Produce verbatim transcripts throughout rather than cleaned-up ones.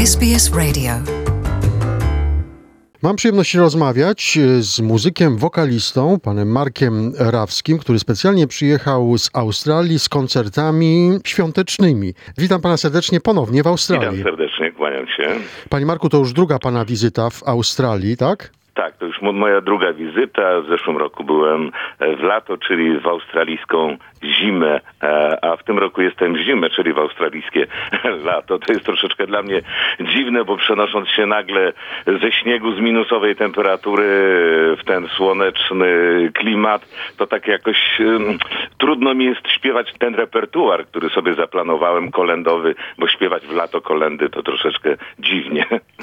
S B S Radio. Mam przyjemność rozmawiać z muzykiem, wokalistą, panem Markiem Rawskim, który specjalnie przyjechał z Australii z koncertami świątecznymi. Witam pana serdecznie ponownie w Australii. Witam serdecznie, kłaniam się. Panie Marku, to już druga pana wizyta w Australii, tak? Tak, to już moja druga wizyta. W zeszłym roku byłem w lato, czyli w australijską zimę, a w tym roku jestem w zimę, czyli w australijskie lato. To jest troszeczkę dla mnie dziwne, bo przenosząc się nagle ze śniegu, z minusowej temperatury w ten słoneczny klimat, to tak jakoś um, trudno mi jest śpiewać ten repertuar, który sobie zaplanowałem, kolendowy, bo śpiewać w lato kolendy to troszeczkę dziwnie.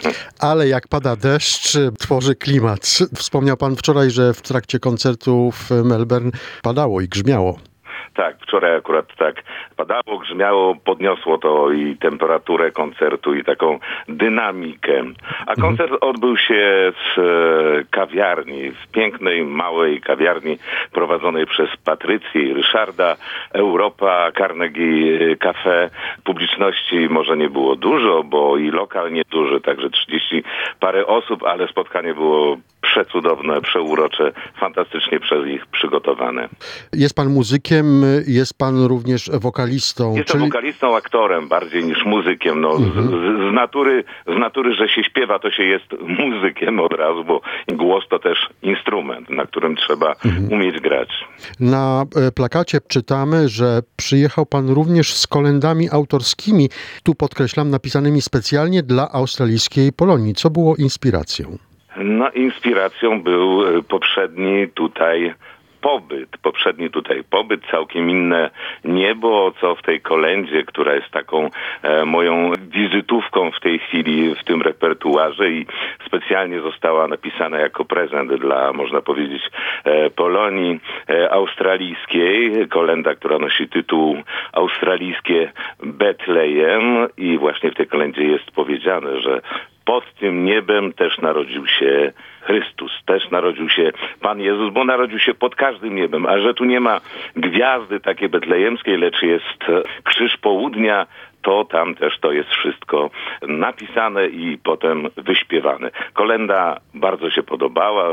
Ale jak pada deszcz, tworzy klimat. Wspomniał pan wczoraj, że w trakcie koncertu w Melbourne padało i grzmiało. Tak, wczoraj akurat tak padało, grzmiało, podniosło to i temperaturę koncertu, i taką dynamikę. A koncert odbył się z kawiarni, w pięknej, małej kawiarni prowadzonej przez Patrycję i Ryszarda, Europa, Carnegie Cafe. Publiczności może nie było dużo, bo i lokal nieduży, także trzydzieści parę osób, ale spotkanie było przecudowne, przeurocze, fantastycznie przez nich przygotowane. Jest pan muzykiem, jest pan również wokalistą. Jestem czyli... wokalistą, aktorem bardziej niż muzykiem. No, mhm. z, z, natury, z natury, że się śpiewa, to się jest muzykiem od razu, bo głos to też instrument, na którym trzeba mhm. umieć grać. Na plakacie czytamy, że przyjechał pan również z kolendami autorskimi, tu podkreślam, napisanymi specjalnie dla australijskiej Polonii. Co było inspiracją? No, inspiracją był poprzedni tutaj pobyt. Poprzedni tutaj pobyt, całkiem inne niebo, co w tej kolendzie, która jest taką e, moją wizytówką w tej chwili w tym repertuarze i specjalnie została napisana jako prezent dla, można powiedzieć, e, Polonii e, australijskiej. Kolenda, która nosi tytuł australijskie Betlejem i właśnie w tej kolendzie jest powiedziane, że pod tym niebem też narodził się Chrystus, też narodził się Pan Jezus, bo narodził się pod każdym niebem, a że tu nie ma gwiazdy takiej betlejemskiej, lecz jest krzyż południa, to tam też to jest wszystko napisane i potem wyśpiewane. Kolenda bardzo się podobała,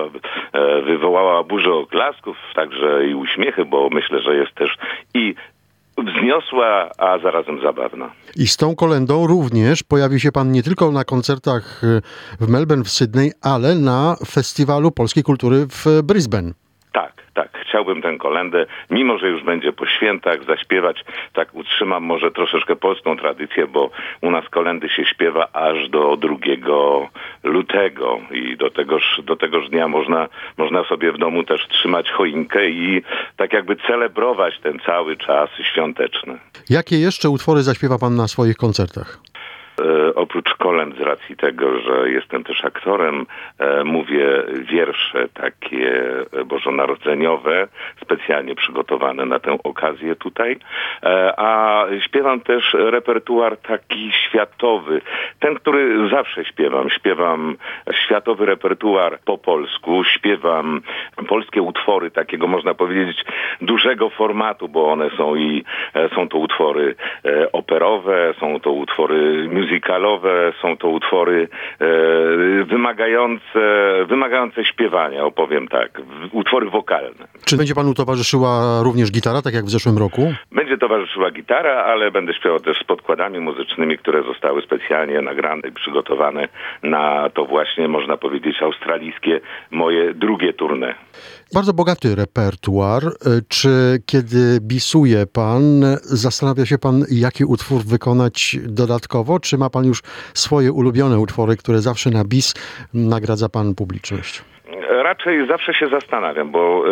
wywołała burzę oklasków, także i uśmiechy, bo myślę, że jest też i wzniosła, a zarazem zabawna. I z tą kolendą również pojawił się pan nie tylko na koncertach w Melbourne, w Sydney, ale na Festiwalu Polskiej Kultury w Brisbane. Tak, tak. Chciałbym tę kolendę, mimo że już będzie po świętach, zaśpiewać. Tak utrzymam może troszeczkę polską tradycję, bo u nas kolendy się śpiewa aż do drugiego lutego i do tegoż, do tegoż dnia można, można sobie w domu też trzymać choinkę i tak jakby celebrować ten cały czas świąteczny. Jakie jeszcze utwory zaśpiewa pan na swoich koncertach? E, oprócz kolęd, z racji tego, że jestem też aktorem, e, mówię wiersze takie bożonarodzeniowe, specjalnie przygotowane na tę okazję tutaj, e, a śpiewam też repertuar taki światowy, ten, który zawsze śpiewam. Śpiewam światowy repertuar po polsku, śpiewam polskie utwory takiego, można powiedzieć, dużego formatu, bo one są i e, są to utwory e, operowe, są to utwory muzykalowe, są to utwory e, wymagające, wymagające śpiewania, opowiem tak, utwory wokalne. Czy będzie panu towarzyszyła również gitara, tak jak w zeszłym roku? Będzie towarzyszyła gitara, ale będę śpiewał też z podkładami muzycznymi, które zostały specjalnie nagrane i przygotowane na to właśnie, można powiedzieć, australijskie moje drugie tournée. Bardzo bogaty repertuar. Czy kiedy bisuje pan, zastanawia się pan, jaki utwór wykonać dodatkowo, czy ma pan już swoje ulubione utwory, które zawsze na bis nagradza pan publiczność? Raczej zawsze się zastanawiam, bo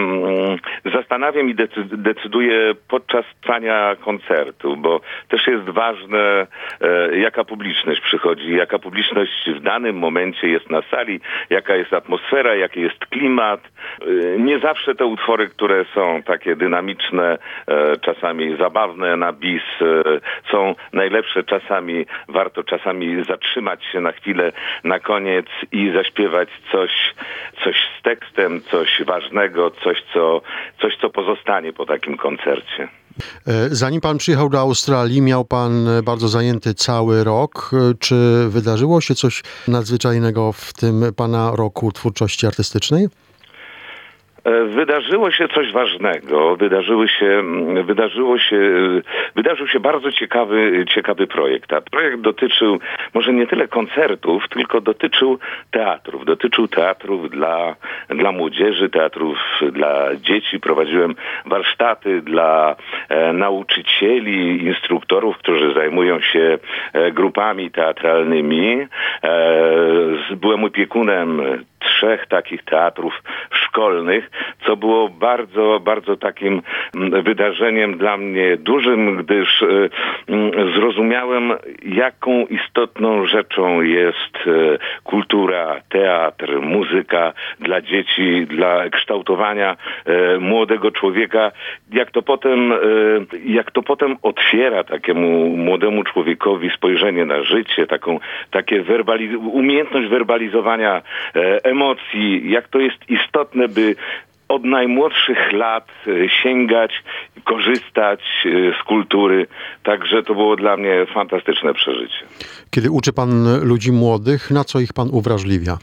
yy, zastanawiam i decy- decyduję podczas trwania koncertu, bo też jest ważne, yy, jaka publiczność przychodzi, jaka publiczność w danym momencie jest na sali, jaka jest atmosfera, jaki jest klimat. Yy, nie zawsze te utwory, które są takie dynamiczne, yy, czasami zabawne na bis, yy, są najlepsze. Czasami warto czasami zatrzymać się na chwilę na koniec i zaśpiewać coś, coś z tekstem, coś ważnego, coś co, coś, co pozostanie po takim koncercie. Zanim pan przyjechał do Australii, miał pan bardzo zajęty cały rok. Czy wydarzyło się coś nadzwyczajnego w tym pana roku twórczości artystycznej? Wydarzyło się coś ważnego, wydarzyły się, wydarzyło się, wydarzył się bardzo ciekawy, ciekawy projekt. A projekt dotyczył może nie tyle koncertów, tylko dotyczył teatrów. Dotyczył teatrów dla, dla młodzieży, teatrów dla dzieci. Prowadziłem warsztaty dla e, nauczycieli, instruktorów, którzy zajmują się e, grupami teatralnymi. E, byłem opiekunem trzech takich teatrów szkolnych, co było bardzo, bardzo takim wydarzeniem dla mnie dużym, gdyż zrozumiałem, jaką istotną rzeczą jest kultura, teatr, muzyka dla dzieci, dla kształtowania młodego człowieka, jak to potem, jak to potem otwiera takiemu młodemu człowiekowi spojrzenie na życie, taką, takie werbaliz- umiejętność werbalizowania emocji, jak to jest istotne, by od najmłodszych lat sięgać, korzystać z kultury. Także to było dla mnie fantastyczne przeżycie. Kiedy uczy pan ludzi młodych, na co ich pan uwrażliwia?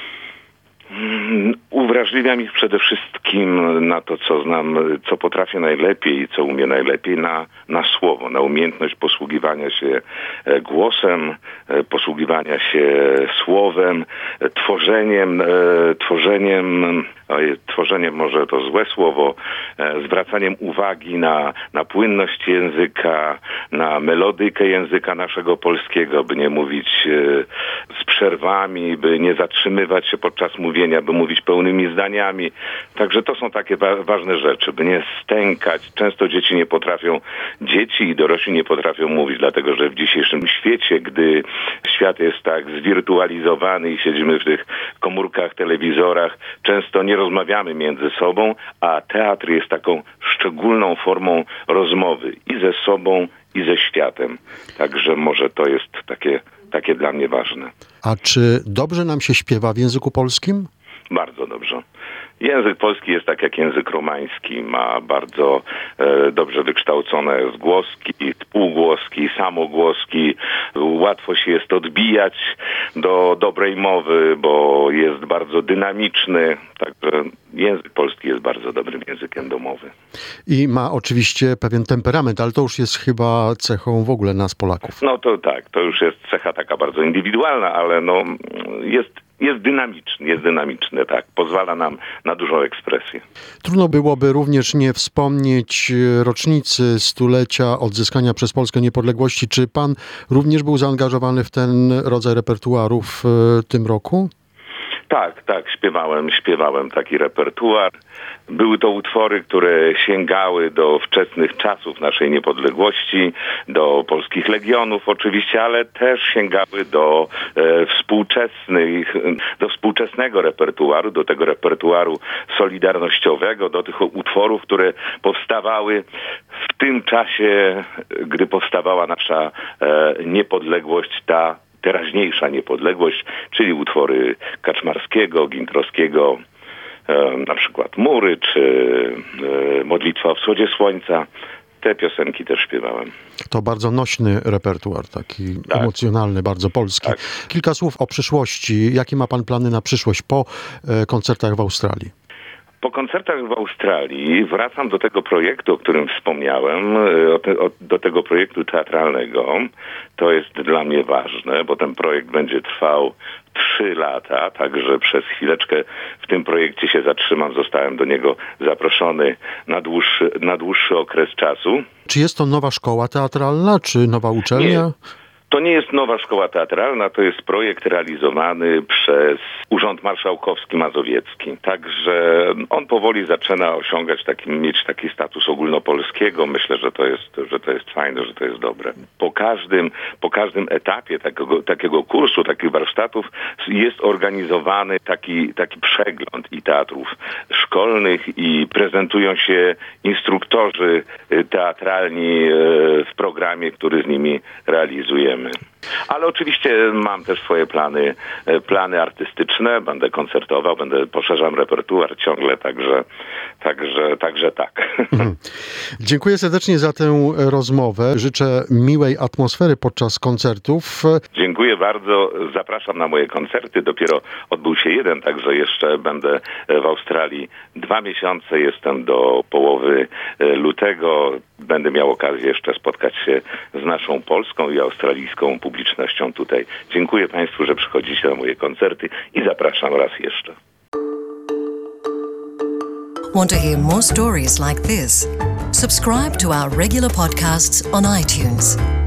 Uwrażliwiam ich przede wszystkim na to, co znam, co potrafię najlepiej i co umiem najlepiej, na, na słowo, na umiejętność posługiwania się głosem, posługiwania się słowem, tworzeniem, tworzeniem, oj, tworzeniem może to złe słowo, zwracaniem uwagi na, na płynność języka, na melodykę języka naszego polskiego, by nie mówić z przerwami, by nie zatrzymywać się podczas mówienia, by mówić pełnymi zdaniami. Także to są takie wa- ważne rzeczy, by nie stękać. Często dzieci nie potrafią, dzieci i dorośli nie potrafią mówić, dlatego że w dzisiejszym świecie, gdy świat jest tak zwirtualizowany i siedzimy w tych komórkach, telewizorach, często nie rozmawiamy między sobą, a teatr jest taką szczególną formą rozmowy i ze sobą, i ze światem. Także może to jest takie, takie dla mnie ważne. A czy dobrze nam się śpiewa w języku polskim? Bardzo dobrze. Język polski jest tak jak język romański. Ma bardzo e, dobrze wykształcone zgłoski, półgłoski, samogłoski. Łatwo się jest odbijać do dobrej mowy, bo jest bardzo dynamiczny. Także język polski jest bardzo dobrym językiem domowym. I ma oczywiście pewien temperament, ale to już jest chyba cechą w ogóle nas, Polaków. No to tak, to już jest cecha taka bardzo indywidualna, ale no jest Jest dynamiczny, jest dynamiczny, tak. Pozwala nam na dużą ekspresję. Trudno byłoby również nie wspomnieć rocznicy stulecia odzyskania przez Polskę niepodległości. Czy pan również był zaangażowany w ten rodzaj repertuaru w tym roku? Tak, tak, śpiewałem, śpiewałem taki repertuar. Były to utwory, które sięgały do wczesnych czasów naszej niepodległości, do polskich legionów oczywiście, ale też sięgały do e, współczesnych, do współczesnego repertuaru, do tego repertuaru solidarnościowego, do tych utworów, które powstawały w tym czasie, gdy powstawała nasza e, niepodległość, ta teraźniejsza niepodległość, czyli utwory Kaczmarskiego, Gintrowskiego, e, na przykład Mury, czy e, Modlitwa o wschodzie słońca. Te piosenki też śpiewałem. To bardzo nośny repertuar, taki tak. emocjonalny, bardzo polski. Tak. Kilka słów o przyszłości. Jakie ma pan plany na przyszłość po e, koncertach w Australii? Po koncertach w Australii wracam do tego projektu, o którym wspomniałem, do tego projektu teatralnego. To jest dla mnie ważne, bo ten projekt będzie trwał trzy lata, także przez chwileczkę w tym projekcie się zatrzymam. Zostałem do niego zaproszony na dłuższy, na dłuższy okres czasu. Czy jest to nowa szkoła teatralna, czy nowa uczelnia? Nie. To nie jest nowa szkoła teatralna, to jest projekt realizowany przez Urząd Marszałkowski Mazowiecki. Także on powoli zaczyna osiągać taki, mieć taki status ogólnopolskiego. Myślę, że to jest, że to jest fajne, że to jest dobre. Po każdym, po każdym etapie takiego, takiego kursu, takich warsztatów jest organizowany taki, taki przegląd i teatrów szkolnych i prezentują się instruktorzy teatralni w programie, który z nimi realizujemy. Ale oczywiście mam też swoje plany, e, plany artystyczne, będę koncertował, będę poszerzam repertuar ciągle, także, także, także tak. Mhm. Dziękuję serdecznie za tę rozmowę. Życzę miłej atmosfery podczas koncertów. Dziękuję bardzo. Zapraszam na moje koncerty. Dopiero odbył się jeden, także jeszcze będę w Australii dwa miesiące. Jestem do połowy lutego. Będę miał okazję jeszcze spotkać się z naszą polską i australijską publicznością tutaj. Dziękuję Państwu, że przychodzicie na moje koncerty i zapraszam raz jeszcze. Want to hear more stories like this? Subscribe to our regular podcasts on iTunes.